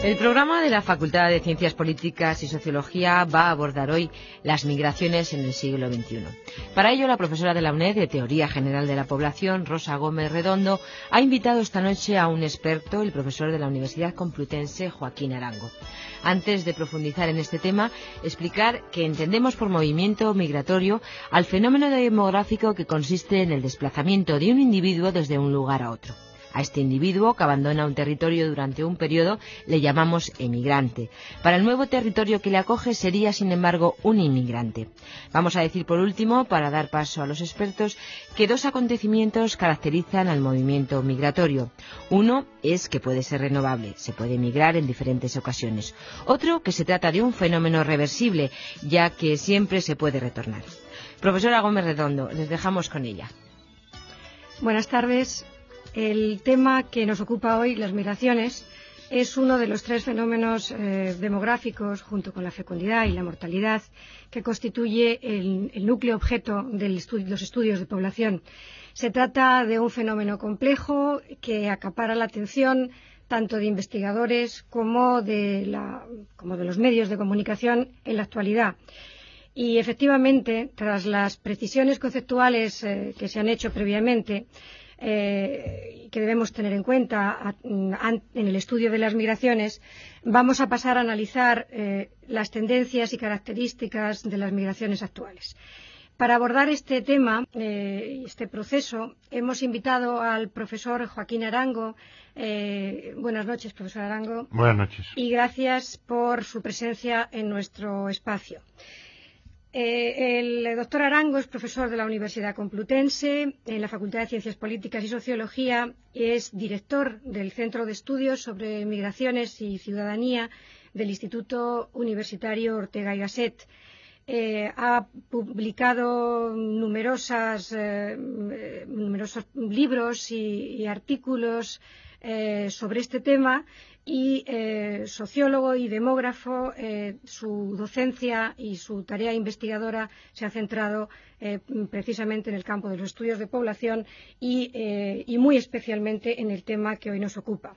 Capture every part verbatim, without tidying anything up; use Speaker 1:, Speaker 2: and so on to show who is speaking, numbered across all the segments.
Speaker 1: El programa de la Facultad de Ciencias Políticas y Sociología va a abordar hoy las migraciones en el siglo veintiuno. Para ello, la profesora de la UNED de Teoría General de la Población, Rosa Gómez Redondo, ha invitado esta noche a un experto, el profesor de la Universidad Complutense, Joaquín Arango. Antes de profundizar en este tema, explicar que entendemos por movimiento migratorio al fenómeno demográfico que consiste en el desplazamiento de un individuo desde un lugar a otro. A este individuo que abandona un territorio durante un periodo le llamamos emigrante. Para el nuevo territorio que le acoge sería, sin embargo, un inmigrante. Vamos a decir por último, para dar paso a los expertos, que dos acontecimientos caracterizan al movimiento migratorio. Uno es que puede ser renovable, se puede migrar en diferentes ocasiones. Otro, que se trata de un fenómeno reversible, ya que siempre se puede retornar. Profesora Gómez Redondo, les dejamos con ella.
Speaker 2: Buenas tardes. El tema que nos ocupa hoy, las migraciones, es uno de los tres fenómenos eh, demográficos, junto con la fecundidad y la mortalidad, que constituye el, el núcleo objeto de estu los estudios de población. Se trata de un fenómeno complejo que acapara la atención tanto de investigadores como de, la, como de los medios de comunicación en la actualidad. Y efectivamente, tras las precisiones conceptuales eh, que se han hecho previamente, Eh, que debemos tener en cuenta a, a, en el estudio de las migraciones, vamos a pasar a analizar eh, las tendencias y características de las migraciones actuales. Para abordar este tema, eh, este proceso, hemos invitado al profesor Joaquín Arango. Eh, buenas noches, profesor Arango.
Speaker 3: Buenas noches.
Speaker 2: Y gracias por su presencia en nuestro espacio. Eh, el doctor Arango es profesor de la Universidad Complutense en la Facultad de Ciencias Políticas y Sociología, es director del Centro de Estudios sobre Migraciones y Ciudadanía del Instituto Universitario Ortega y Gasset. Eh, ha publicado numerosas, eh, numerosos libros y, y artículos eh, sobre este tema. Y eh, sociólogo y demógrafo, eh, su docencia y su tarea investigadora se ha centrado eh, precisamente en el campo de los estudios de población y, eh, y muy especialmente en el tema que hoy nos ocupa.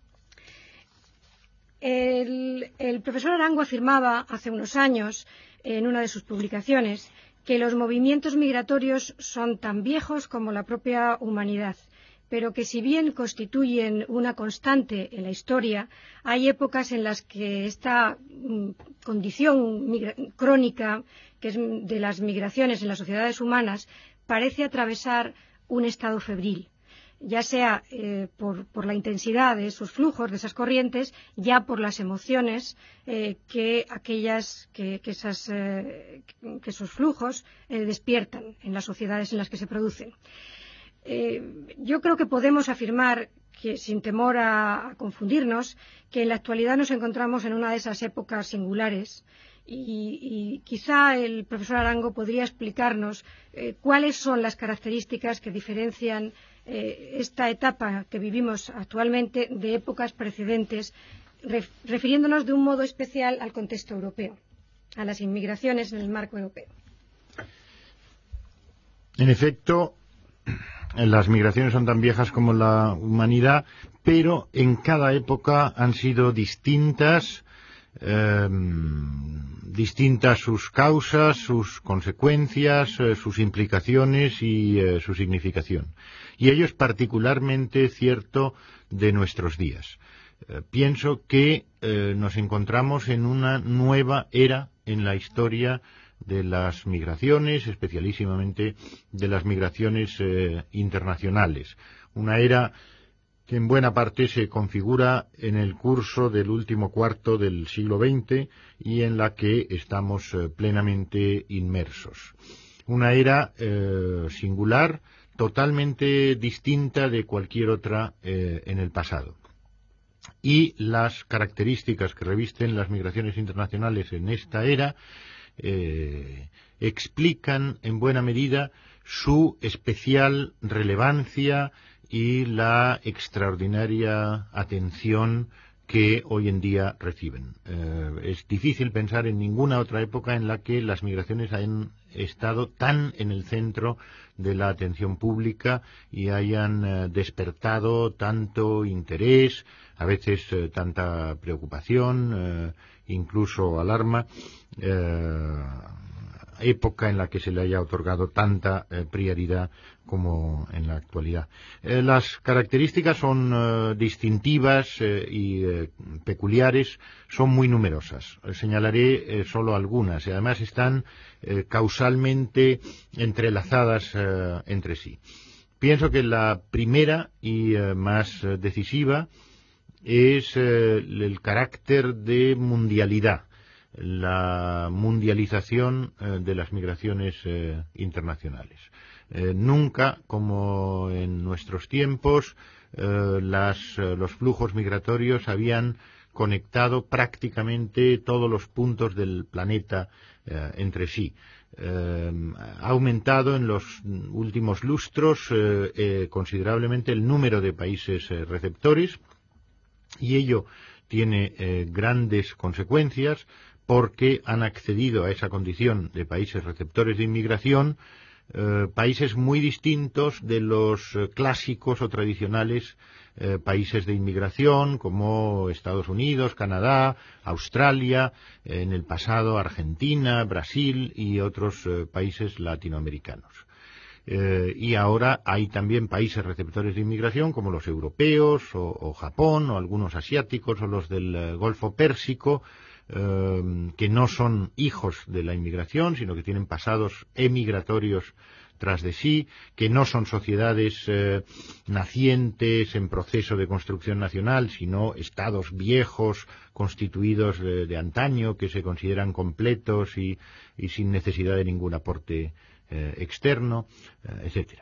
Speaker 2: El, el profesor Arango afirmaba hace unos años, en una de sus publicaciones, que los movimientos migratorios son tan viejos como la propia humanidad, pero que si bien constituyen una constante en la historia, hay épocas en las que esta mm, condición crónica, que es de las migraciones en las sociedades humanas, parece atravesar un estado febril, ya sea eh, por, por la intensidad de esos flujos, de esas corrientes, ya por las emociones eh, que, aquellas, que, que, esas, eh, que esos flujos eh, despiertan en las sociedades en las que se producen. Eh, yo creo que podemos afirmar, que sin temor a, a confundirnos, que en la actualidad nos encontramos en una de esas épocas singulares y, y quizá el profesor Arango podría explicarnos eh, cuáles son las características que diferencian eh, esta etapa que vivimos actualmente de épocas precedentes, ref, refiriéndonos de un modo especial al contexto europeo, a las inmigraciones en el marco europeo.
Speaker 3: En efecto, las migraciones son tan viejas como la humanidad, pero en cada época han sido distintas, eh, distintas sus causas, sus consecuencias, eh, sus implicaciones y eh, su significación. Y ello es particularmente cierto de nuestros días. Eh, pienso que eh, nos encontramos en una nueva era en la historia de las migraciones, especialísimamente de las migraciones eh, internacionales. Una era que en buena parte se configura en el curso del último cuarto del siglo veinte y en la que estamos eh, plenamente inmersos. Una era eh, singular, totalmente distinta de cualquier otra eh, en el pasado. Y las características que revisten las migraciones internacionales en esta era Eh, explican en buena medida su especial relevancia y la extraordinaria atención que hoy en día reciben. Eh, es difícil pensar en ninguna otra época en la que las migraciones hayan estado tan en el centro de la atención pública y hayan eh, despertado tanto interés, a veces eh, tanta preocupación, eh, incluso alarma, eh, época en la que se le haya otorgado tanta eh, prioridad como en la actualidad. Eh, las características son eh, distintivas eh, y eh, peculiares, son muy numerosas. Eh, señalaré eh, solo algunas y además están eh, causalmente entrelazadas eh, entre sí. Pienso que la primera y eh, más eh, decisiva es eh, el carácter de mundialidad, la mundialización eh, de las migraciones eh, internacionales. Eh, nunca, como en nuestros tiempos, eh, las, eh, los flujos migratorios habían conectado prácticamente todos los puntos del planeta eh, entre sí. Eh, ha aumentado en los últimos lustros eh, eh, considerablemente el número de países eh, receptores y ello tiene eh, grandes consecuencias porque han accedido a esa condición de países receptores de inmigración eh, países muy distintos de los eh, clásicos o tradicionales eh, países de inmigración como Estados Unidos, Canadá, Australia, eh, en el pasado Argentina, Brasil y otros eh, países latinoamericanos. Eh, y ahora hay también países receptores de inmigración como los europeos o, o Japón o algunos asiáticos o los del eh, Golfo Pérsico, eh, que no son hijos de la inmigración sino que tienen pasados emigratorios tras de sí, que no son sociedades eh, nacientes en proceso de construcción nacional, sino estados viejos constituidos de, de antaño que se consideran completos y, y sin necesidad de ningún aporte eh, externo, eh, etcétera.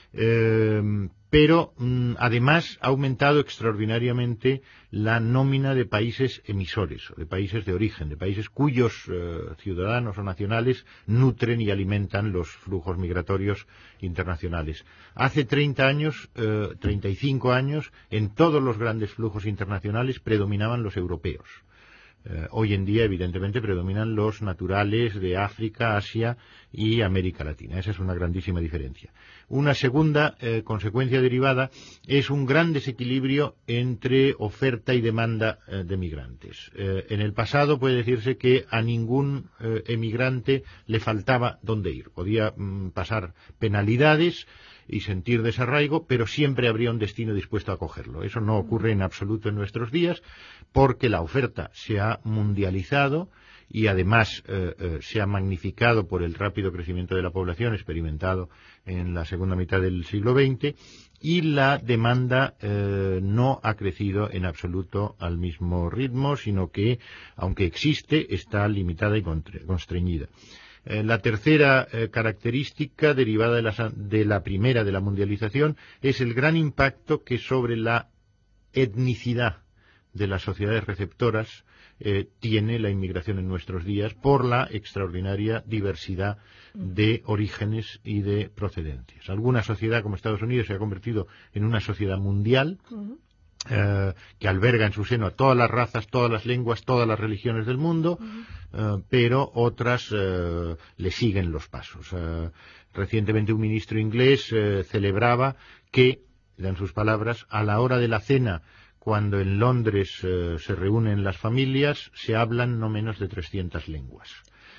Speaker 3: Eh, pero mm, además ha aumentado extraordinariamente la nómina de países emisores, de países de origen, de países cuyos eh, ciudadanos o nacionales nutren y alimentan los flujos migratorios internacionales. Hace treinta años, eh, treinta y cinco años, en todos los grandes flujos internacionales predominaban los europeos. Eh, hoy en día, evidentemente, predominan los naturales de África, Asia y América Latina. Esa es una grandísima diferencia. Una segunda eh, consecuencia derivada es un gran desequilibrio entre oferta y demanda eh, de migrantes. Eh, en el pasado puede decirse que a ningún eh, emigrante le faltaba dónde ir. Podía mm, pasar penalidades y sentir desarraigo, pero siempre habría un destino dispuesto a acogerlo. Eso no ocurre en absoluto en nuestros días, porque la oferta se ha mundializado y además eh, eh, se ha magnificado por el rápido crecimiento de la población experimentado en la segunda mitad del siglo veinte, y la demanda eh, no ha crecido en absoluto al mismo ritmo, sino que, aunque existe, está limitada y constreñida. Eh, la tercera eh, característica derivada de la, de la primera, de la mundialización, es el gran impacto que sobre la etnicidad de las sociedades receptoras eh, tiene la inmigración en nuestros días por la extraordinaria diversidad de orígenes y de procedencias. Alguna sociedad como Estados Unidos se ha convertido en una sociedad mundial, uh-huh. Eh, que alberga en su seno a todas las razas, todas las lenguas, todas las religiones del mundo, uh-huh. eh, pero otras eh, le siguen los pasos. Eh, recientemente un ministro inglés eh, celebraba que, en sus palabras, a la hora de la cena, cuando en Londres eh, se reúnen las familias, se hablan no menos de trescientas lenguas.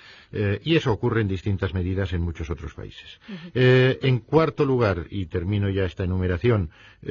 Speaker 3: Eh, y eso ocurre en distintas medidas en muchos otros países. Uh-huh. Eh, en cuarto lugar, y termino ya esta enumeración,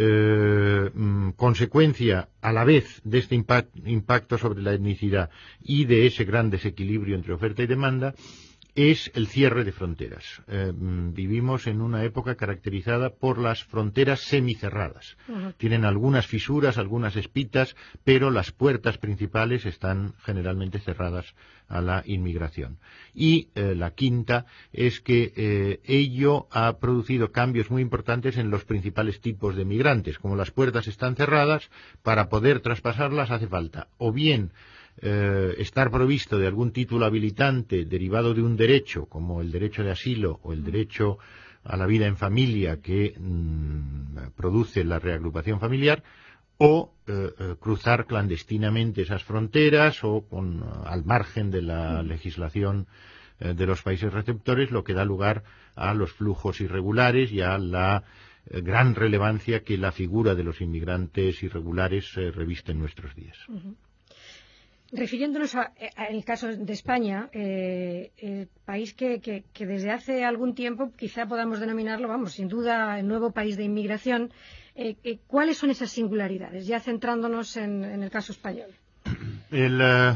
Speaker 3: eh, mm, consecuencia a la vez de este impact, impacto sobre la etnicidad y de ese gran desequilibrio entre oferta y demanda, es el cierre de fronteras. Eh, vivimos en una época caracterizada por las fronteras semicerradas. Uh-huh. Tienen algunas fisuras, algunas espitas, pero las puertas principales están generalmente cerradas a la inmigración. Y eh, la quinta es que eh, ello ha producido cambios muy importantes en los principales tipos de migrantes. Como las puertas están cerradas, para poder traspasarlas hace falta o bien Eh, estar provisto de algún título habilitante derivado de un derecho, como el derecho de asilo o el derecho a la vida en familia que mmm, produce la reagrupación familiar, o eh, eh, cruzar clandestinamente esas fronteras o con, al margen de la legislación eh, de los países receptores, lo que da lugar a los flujos irregulares y a la eh, gran relevancia que la figura de los inmigrantes irregulares eh, reviste en nuestros días.
Speaker 2: Uh-huh. Refiriéndonos al caso de España, eh, el país que, que, que desde hace algún tiempo quizá podamos denominarlo, vamos, sin duda, el nuevo país de inmigración, eh, eh, ¿cuáles son esas singularidades? Ya centrándonos en, en el caso español.
Speaker 3: El, uh,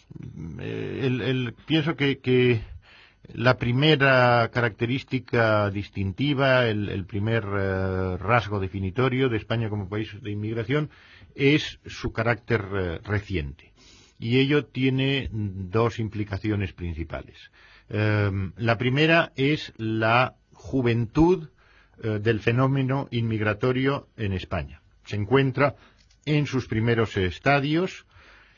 Speaker 3: el, el, pienso que, que la primera característica distintiva, el, el primer uh, rasgo definitorio de España como país de inmigración es su carácter uh, reciente. Y ello tiene dos implicaciones principales. Eh, la primera es la juventud eh, del fenómeno inmigratorio en España. Se encuentra en sus primeros estadios,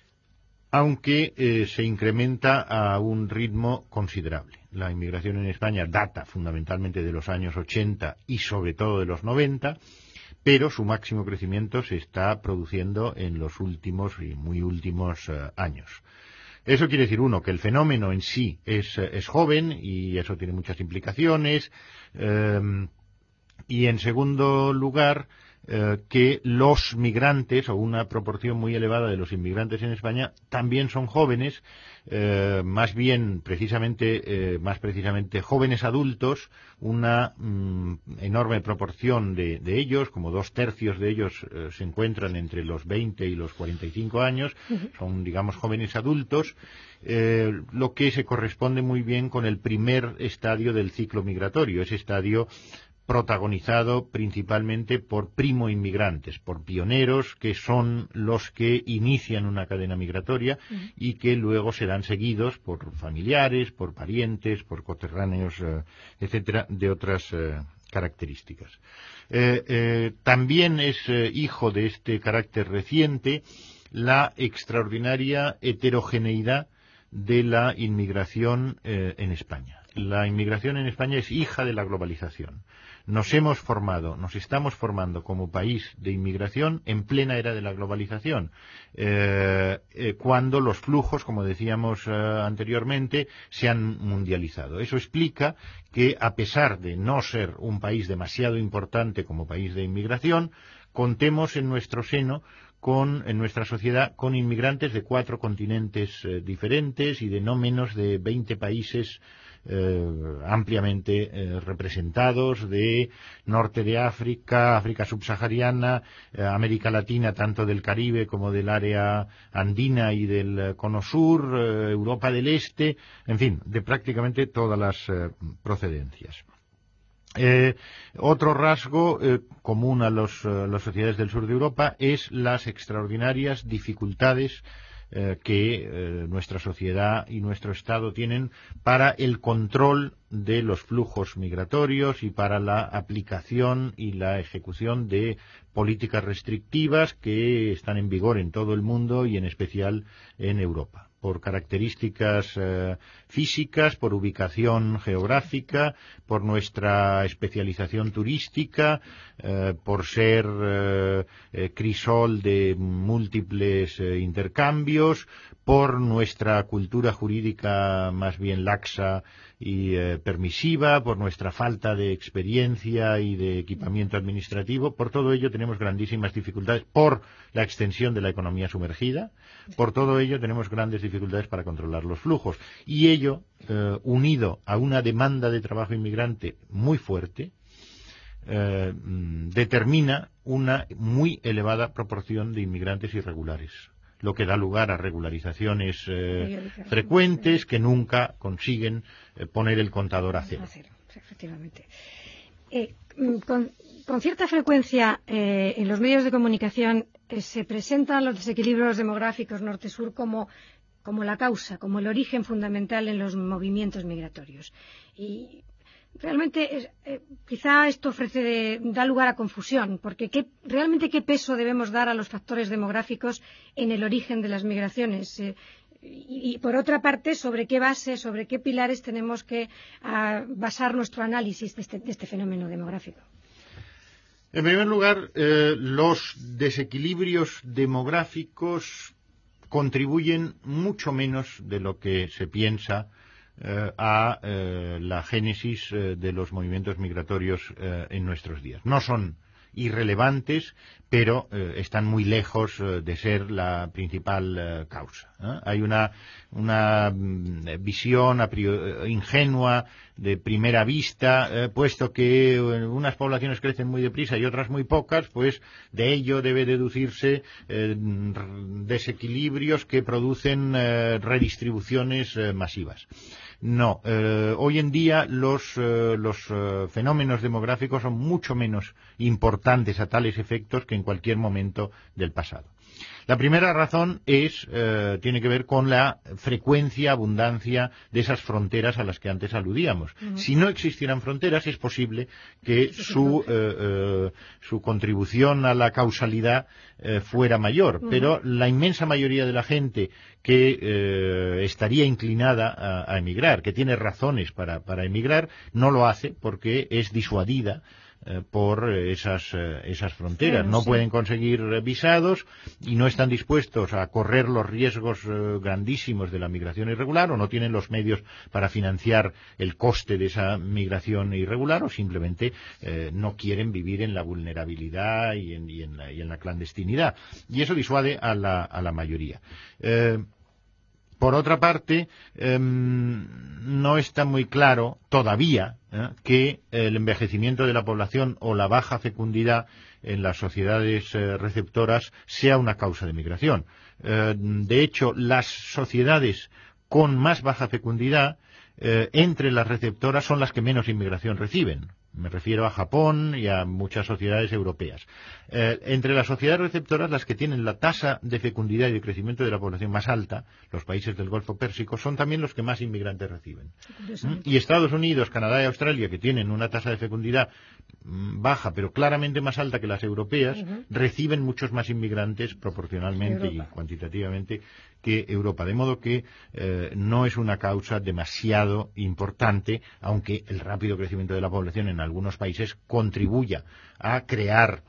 Speaker 3: aunque eh, se incrementa a un ritmo considerable. La inmigración en España data fundamentalmente de los años ochenta y sobre todo de los noventa, pero su máximo crecimiento se está produciendo en los últimos y muy últimos uh, años. Eso quiere decir, uno, que el fenómeno en sí es, es joven y eso tiene muchas implicaciones, eh, y en segundo lugar, eh, que los migrantes, o una proporción muy elevada de los inmigrantes en España, también son jóvenes, eh, más bien precisamente, eh, más precisamente jóvenes adultos, una mm, enorme proporción de, de ellos, como dos tercios de ellos eh, se encuentran entre los veinte y los cuarenta y cinco años, son, digamos, jóvenes adultos, eh, lo que se corresponde muy bien con el primer estadio del ciclo migratorio, ese estadio protagonizado principalmente por primo inmigrantes, por pioneros que son los que inician una cadena migratoria uh-huh. y que luego serán seguidos por familiares, por parientes, por coterráneos, eh, etcétera, de otras eh, características. Eh, eh, también es eh, hijo de este carácter reciente la extraordinaria heterogeneidad de la inmigración eh, en España. La inmigración en España es hija de la globalización. Nos hemos formado, nos estamos formando como país de inmigración en plena era de la globalización, eh, eh, cuando los flujos, como decíamos eh, anteriormente, se han mundializado. Eso explica que, a pesar de no ser un país demasiado importante como país de inmigración, contemos en nuestro seno con, en nuestra sociedad, con inmigrantes de cuatro continentes eh, diferentes y de no menos de veinte países Eh, ampliamente eh, representados, de norte de África, África subsahariana, eh, América Latina, tanto del Caribe como del área andina y del eh, cono sur, eh, Europa del Este, en fin, de prácticamente todas las eh, procedencias. Eh, otro rasgo eh, común a, los, a las sociedades del sur de Europa es las extraordinarias dificultades Eh, que eh, nuestra sociedad y nuestro Estado tienen para el control de los flujos migratorios y para la aplicación y la ejecución de políticas restrictivas que están en vigor en todo el mundo y en especial en Europa, por características eh, físicas, por ubicación geográfica, por nuestra especialización turística, eh, por ser eh, eh, crisol de múltiples eh, intercambios, por nuestra cultura jurídica más bien laxa y eh, permisiva, por nuestra falta de experiencia y de equipamiento administrativo. Por todo ello tenemos grandísimas dificultades, por la extensión de la economía sumergida, por todo ello tenemos grandes dificultades para controlar los flujos. Y ello, eh, unido a una demanda de trabajo inmigrante muy fuerte, eh, determina una muy elevada proporción de inmigrantes irregulares, lo que da lugar a regularizaciones eh, frecuentes que nunca consiguen eh, poner el contador a cero.
Speaker 2: A cero, efectivamente. Eh, con, con cierta frecuencia eh, en los medios de comunicación eh, se presentan los desequilibrios demográficos norte-sur como, como la causa, como el origen fundamental en los movimientos migratorios. Y realmente es, eh, quizá esto ofrece de, da lugar a confusión, porque ¿qué, realmente qué peso debemos dar a los factores demográficos en el origen de las migraciones? Eh, y, y por otra parte, ¿sobre qué base, sobre qué pilares tenemos que a, basar nuestro análisis de este, de este fenómeno demográfico?
Speaker 3: En primer lugar, eh, los desequilibrios demográficos contribuyen mucho menos de lo que se piensa eh, a eh, la génesis eh, de los movimientos migratorios eh, en nuestros días. No son irrelevantes, pero eh, están muy lejos eh, de ser la principal eh, causa, ¿eh? Hay una, una mm, visión a priori, ingenua de primera vista, eh, puesto que unas poblaciones crecen muy deprisa y otras muy pocas, pues de ello debe deducirse eh, desequilibrios que producen eh, redistribuciones eh, masivas. No, eh, hoy en día los, eh, los eh, fenómenos demográficos son mucho menos importantes a tales efectos que en cualquier momento del pasado. La primera razón es, eh, tiene que ver con la frecuencia, abundancia de esas fronteras a las que antes aludíamos. Uh-huh. Si no existieran fronteras, es posible que su, eh, eh, su contribución a la causalidad eh, fuera mayor, uh-huh. pero la inmensa mayoría de la gente que eh, estaría inclinada a, a emigrar, que tiene razones para, para emigrar, no lo hace porque es disuadida Eh, por esas, eh, esas fronteras. Claro, no sí. pueden conseguir visados y no están dispuestos a correr los riesgos eh, grandísimos de la migración irregular, o no tienen los medios para financiar el coste de esa migración irregular, o simplemente eh, no quieren vivir en la vulnerabilidad y en, y en, la, y en la clandestinidad. Y eso disuade a la, a la mayoría. Eh, Por otra parte, eh, no está muy claro todavía eh, que el envejecimiento de la población o la baja fecundidad en las sociedades eh, receptoras sea una causa de migración. Eh, de hecho, las sociedades con más baja fecundidad eh, entre las receptoras son las que menos inmigración reciben. Me refiero a Japón y a muchas sociedades europeas. Eh, entre las sociedades receptoras, las que tienen la tasa de fecundidad y de crecimiento de la población más alta, los países del Golfo Pérsico, son también los que más inmigrantes reciben. ¿Mm? Y Estados Unidos, Canadá y Australia, que tienen una tasa de fecundidad mm, baja, pero claramente más alta que las europeas, uh-huh. reciben muchos más inmigrantes proporcionalmente y cuantitativamente que Europa. De modo que eh, no es una causa demasiado importante, aunque el rápido crecimiento de la población en algunos países contribuya a crear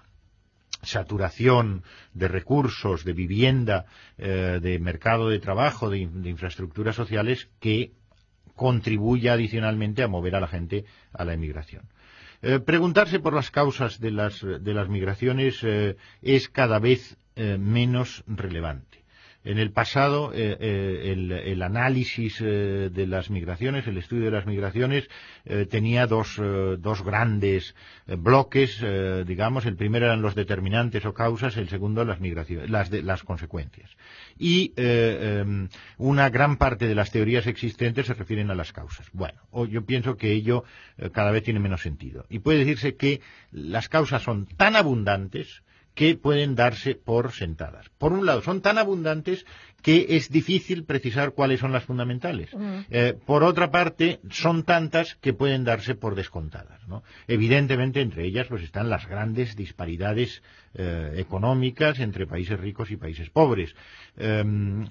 Speaker 3: saturación de recursos, de vivienda, eh, de mercado de trabajo, de, de infraestructuras sociales, que contribuya adicionalmente a mover a la gente a la emigración. Eh, preguntarse por las causas de las, de las migraciones eh, es cada vez eh, menos relevante. En el pasado, eh, eh, el, el análisis eh, de las migraciones, el estudio de las migraciones, eh, tenía dos, eh, dos grandes eh, bloques, eh, digamos. El primero eran los determinantes o causas, el segundo las migraciones, las, de, las consecuencias. Y eh, eh, una gran parte de las teorías existentes se refieren a las causas. Bueno, yo pienso que ello eh, cada vez tiene menos sentido. Y puede decirse que las causas son tan abundantes que pueden darse por sentadas. Por un lado, son tan abundantes que es difícil precisar cuáles son las fundamentales. Uh-huh. Eh, por otra parte, son tantas que pueden darse por descontadas, ¿no? Evidentemente, entre ellas pues están las grandes disparidades eh, económicas entre países ricos y países pobres. Eh,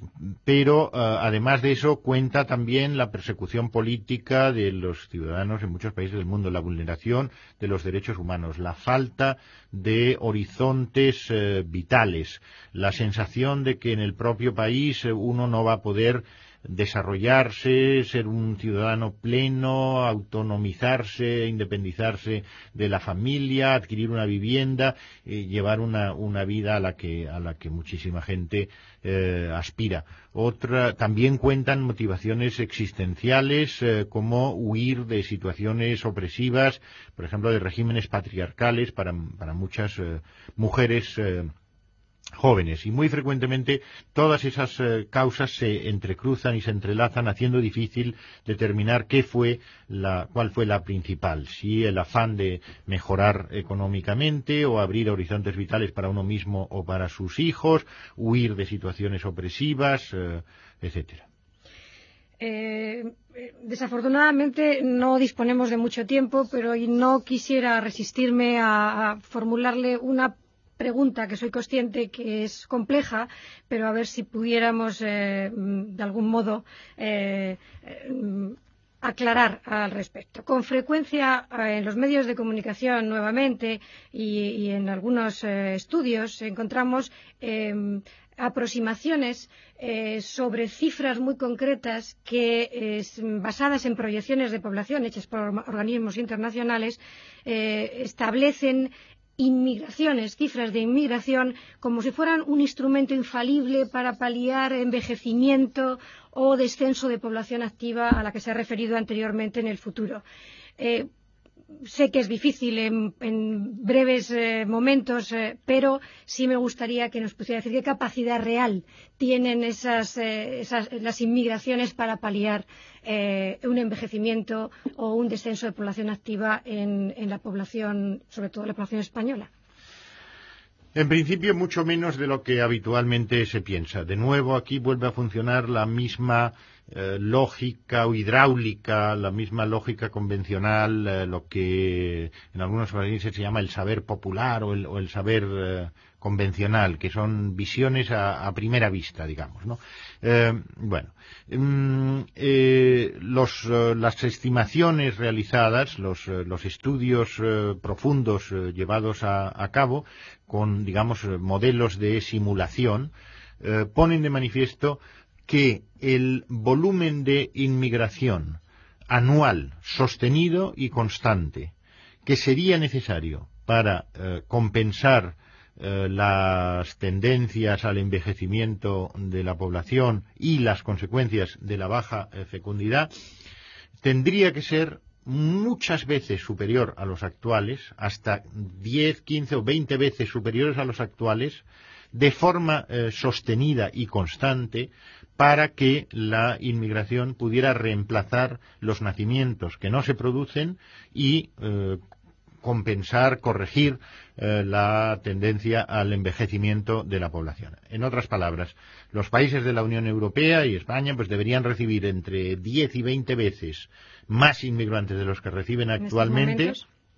Speaker 3: pero, eh, además de eso, cuenta también la persecución política de los ciudadanos en muchos países del mundo, la vulneración de los derechos humanos, la falta de horizontes eh, vitales, la sensación de que en el propio país uno no va a poder desarrollarse, ser un ciudadano pleno, autonomizarse, independizarse de la familia, adquirir una vivienda, eh, llevar una, una vida a la que, a la que muchísima gente eh, aspira. Otra, también cuentan motivaciones existenciales eh, como huir de situaciones opresivas, por ejemplo, de regímenes patriarcales para, para muchas eh, mujeres eh, jóvenes, y muy frecuentemente todas esas eh, causas se entrecruzan y se entrelazan, haciendo difícil determinar qué fue la, cuál fue la principal, si el afán de mejorar económicamente o abrir horizontes vitales para uno mismo o para sus hijos, huir de situaciones opresivas, eh, etcétera.
Speaker 2: Eh, desafortunadamente no disponemos de mucho tiempo, pero no quisiera resistirme a, a formularle una pregunta que soy consciente que es compleja, pero a ver si pudiéramos eh, de algún modo eh, eh, aclarar al respecto. Con frecuencia eh, en los medios de comunicación nuevamente y, y en algunos eh, estudios encontramos eh, aproximaciones eh, sobre cifras muy concretas que, eh, basadas en proyecciones de población hechas por organismos internacionales, eh, establecen inmigraciones, cifras de inmigración, como si fueran un instrumento infalible para paliar envejecimiento o descenso de población activa a la que se ha referido anteriormente en el futuro. Eh, Sé que es difícil en, en breves eh, momentos, eh, pero sí me gustaría que nos pudiera decir qué capacidad real tienen esas, eh, esas las inmigraciones para paliar eh, un envejecimiento o un descenso de población activa en, en la población, sobre todo la población española.
Speaker 3: En principio, mucho menos de lo que habitualmente se piensa. De nuevo, aquí vuelve a funcionar la misma eh, lógica hidráulica, la misma lógica convencional, eh, lo que en algunos países se llama el saber popular o el, o el saber eh, convencional, que son visiones a, a primera vista, digamos, ¿no? Eh, bueno, mm, eh, los, eh, las estimaciones realizadas, los, eh, los estudios eh, profundos eh, llevados a, a cabo con, digamos, modelos de simulación, eh, ponen de manifiesto que el volumen de inmigración anual sostenido y constante que sería necesario para eh, compensar eh, las tendencias al envejecimiento de la población y las consecuencias de la baja eh, fecundidad tendría que ser muchas veces superior a los actuales, hasta diez, quince o veinte veces superiores a los actuales, de forma eh, sostenida y constante, para que la inmigración pudiera reemplazar los nacimientos que no se producen y eh, compensar, corregir eh, la tendencia al envejecimiento de la población. En otras palabras, los países de la Unión Europea y España pues deberían recibir entre diez y veinte veces más inmigrantes de los que reciben actualmente.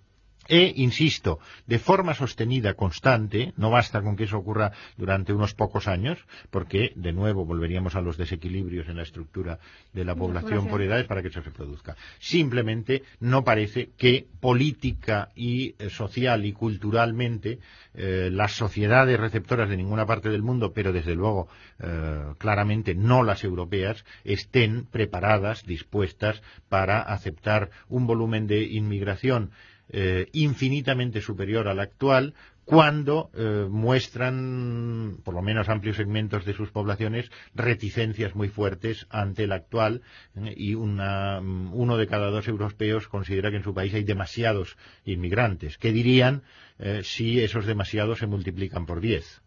Speaker 3: E, insisto, de forma sostenida, constante, no basta con que eso ocurra durante unos pocos años, porque, de nuevo, volveríamos a los desequilibrios en la estructura de la población por edades para que eso se produzca. Simplemente no parece que política y eh, social y culturalmente eh, las sociedades receptoras de ninguna parte del mundo, pero desde luego eh, claramente no las europeas, estén preparadas, dispuestas para aceptar un volumen de inmigración Eh, infinitamente superior al actual, cuando eh, muestran, por lo menos amplios segmentos de sus poblaciones, reticencias muy fuertes ante el actual, eh, y una, uno de cada dos europeos considera que en su país hay demasiados inmigrantes. ¿Qué dirían eh, si esos demasiados se multiplican por diez?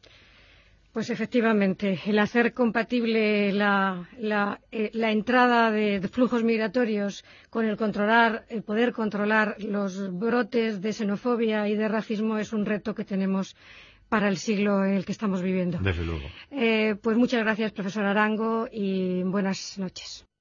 Speaker 2: Pues efectivamente, el hacer compatible la, la, eh, la entrada de, de flujos migratorios con el controlar, el poder controlar los brotes de xenofobia y de racismo es un reto que tenemos para el siglo en el que estamos viviendo.
Speaker 3: Desde luego.
Speaker 2: Eh, pues muchas gracias, profesor Arango, y buenas noches.